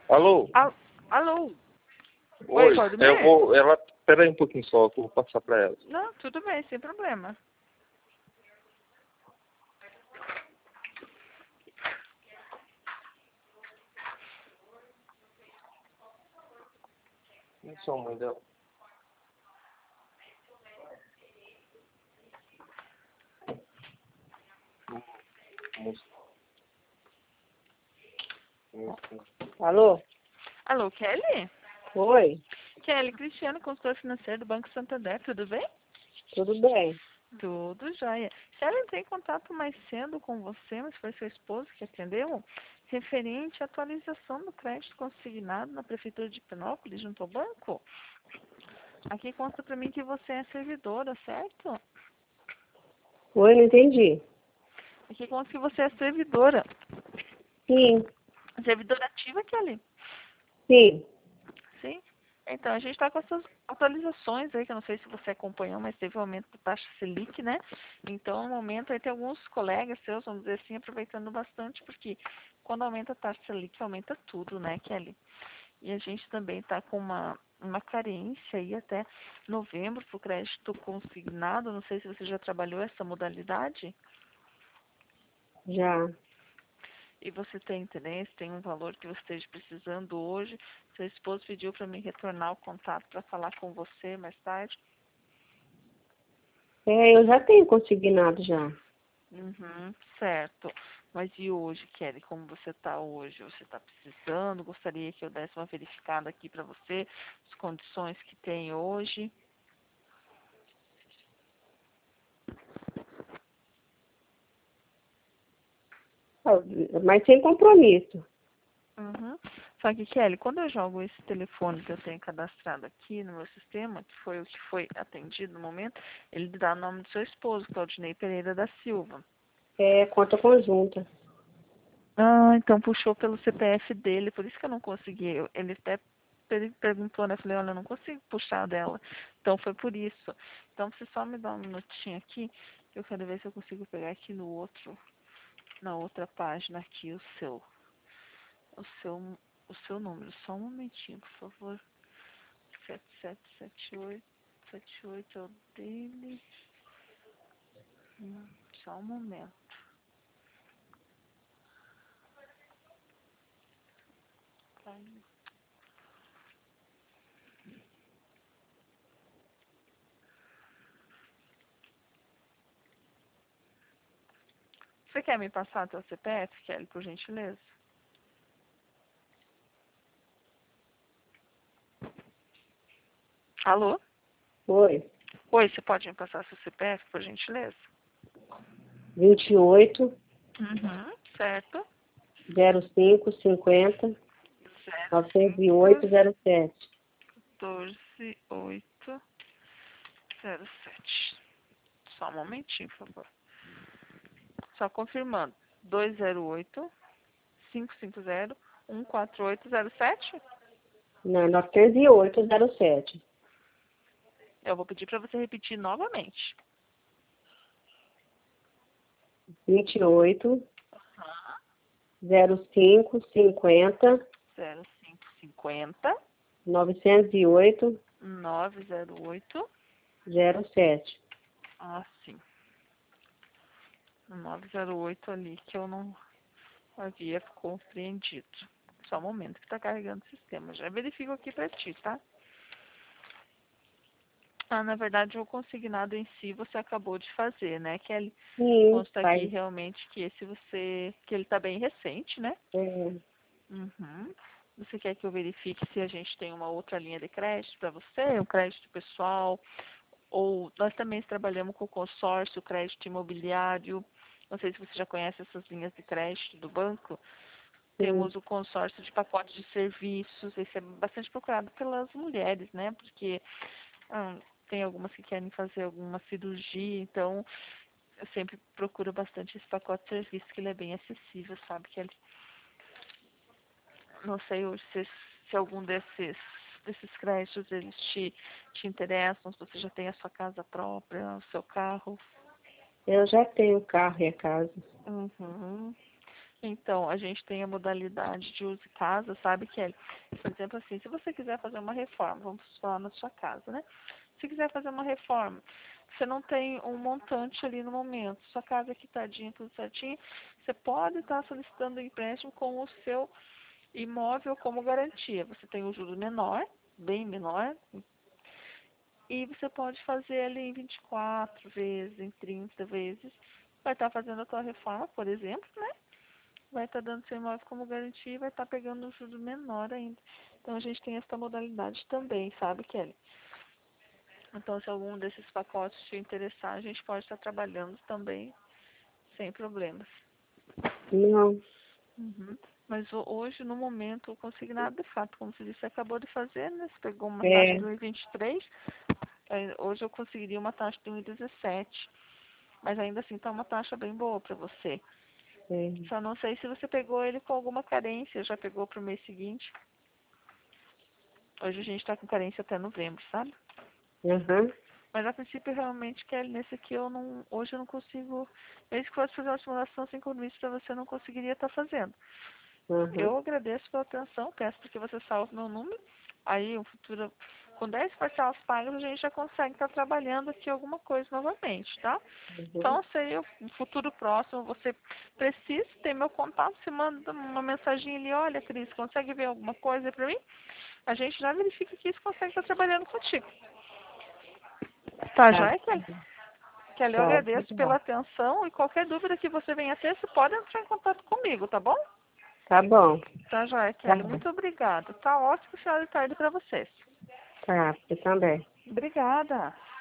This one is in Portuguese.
Alô? Alô? Oi, pode eu ver? vou. Ela. Pera aí um pouquinho só, que eu vou passar pra ela. Não, tudo bem, sem problema. Não sou mãe dela. Alô? Alô, Kelly? Oi, Kelly, Cristiano, consultor financeiro do Banco Santander, tudo bem? tudo bem? Tudo jóia. Kelly, eu entrei em contato mais cedo com você, mas foi seu esposo que atendeu, referente à atualização do crédito consignado na Prefeitura de Penópolis, junto ao banco. Aqui consta para mim que você é servidora, certo? Oi, não entendi. Aqui consta que você é servidora. Sim, Servidora ativa, Kelly? sim. Sim. Então, a gente está com essas atualizações aí, que eu não sei se você acompanhou, mas teve um aumento da taxa Selic, né? Então, no momento, aí tem alguns colegas seus, vamos dizer assim, aproveitando bastante, porque quando aumenta a taxa Selic, aumenta tudo, né, Kelly? E a gente também está com uma carência aí até novembro para o crédito consignado. Não sei se você já trabalhou essa modalidade. Já. E você tem interesse, tem um valor que você esteja precisando hoje. Seu esposo pediu para mim retornar o contato para falar com você mais tarde. Eu já tenho consignado já. Uhum, certo. Mas e hoje, Kelly, como você está hoje? Você está precisando? Gostaria que eu desse uma verificada aqui para você, as condições que tem hoje. Mas sem compromisso. Uhum. Só que, Kelly, quando eu jogo esse telefone que eu tenho cadastrado aqui no meu sistema, que foi o que foi atendido no momento, ele dá o nome do seu esposo, Claudinei Pereira da Silva. É conta conjunta. Ah, então puxou pelo CPF dele, por isso que eu não consegui. Ele até perguntou, né? Eu falei, olha, eu não consigo puxar dela. Então foi por isso. Então você só me dá um minutinho aqui, que eu quero ver se eu consigo pegar aqui no outro, na outra página aqui o seu, o seu número. Só um momentinho, por favor. 7778, 78 é o dele. Só um momento. Aí. Você quer me passar teu CPF, Kelly, por gentileza? Alô? Oi. Oi, você pode me passar seu CPF, por gentileza? 28 Certo. 05 50 908 05 07. 14 8 07. Só um momentinho, por favor. Só confirmando. 208 550 14807. Não, 908 07. Eu vou pedir para você repetir novamente. 28 Aham. 05 50 0550 908 908. 07. Ah, sim. O 908 ali que eu não havia compreendido. Só um momento que está carregando o sistema. Já verifico aqui para ti, tá? Ah, na verdade, o consignado em si você acabou de fazer, né, Kelly? Sim, Consta aqui faz. realmente que que ele está bem recente, né? É, Uhum. Você quer que eu verifique se a gente tem uma outra linha de crédito para você, um crédito pessoal, ou nós também trabalhamos com consórcio, crédito imobiliário. Não sei se você já conhece essas linhas de crédito do banco. sim. Temos o consórcio de pacotes de serviços, esse é bastante procurado pelas mulheres, né? Porque ah, tem algumas que querem fazer alguma cirurgia, então eu sempre procuro bastante esse pacote de serviços, que ele é bem acessível, sabe? Que ele, não sei hoje se algum desses créditos eles te interessam, se você já tem a sua casa própria, o seu carro. Eu já tenho carro e a casa. Uhum. Então, a gente tem a modalidade de uso de casa, sabe, Kelly? Por exemplo, assim, se você quiser fazer uma reforma, vamos falar na sua casa, né? Se quiser fazer uma reforma, você não tem um montante ali no momento, sua casa quitadinha, tudo certinho, você pode estar solicitando um empréstimo com o seu imóvel como garantia. Você tem um juro menor, bem menor, e você pode fazer ali em 24 vezes, em 30 vezes. Vai estar fazendo a tua reforma, por exemplo, né? Vai estar dando seu imóvel como garantia e vai estar pegando um juro menor ainda. Então, a gente tem essa modalidade também, sabe, Kelly? Então, se algum desses pacotes te interessar, a gente pode estar trabalhando também sem problemas. Não. Uhum. Mas hoje, no momento, o consignado, de fato, como você disse, você acabou de fazer, né? Você pegou uma taxa de 1,23. Hoje eu conseguiria uma taxa de 1,17. Mas ainda assim está uma taxa bem boa para você. Só não sei se você pegou ele com alguma carência, já pegou para o mês seguinte. Hoje a gente está com carência até novembro, sabe? Uhum. Mas a princípio realmente, Kelly, nesse aqui hoje eu não consigo, mesmo que fosse fazer uma simulação sem compromisso para você, eu não conseguiria estar fazendo. Uhum. Eu agradeço pela atenção, peço porque você salve meu número. Aí, no futuro, com 10 parcelas pagas, a gente já consegue estar trabalhando aqui alguma coisa novamente, tá? Então, se aí, no futuro próximo, você precisa ter meu contato, você manda uma mensagem ali, olha, Cris, consegue ver alguma coisa para mim? A gente já verifica que isso consegue estar trabalhando contigo. Tá, já, Kelly? Kelly, eu agradeço pela atenção e qualquer dúvida que você venha ter, você pode entrar em contato comigo, tá bom? Tá bom. Tá, joia, Kelly. Muito obrigada. Tá ótimo final de tarde para vocês. Tá, você também. Obrigada.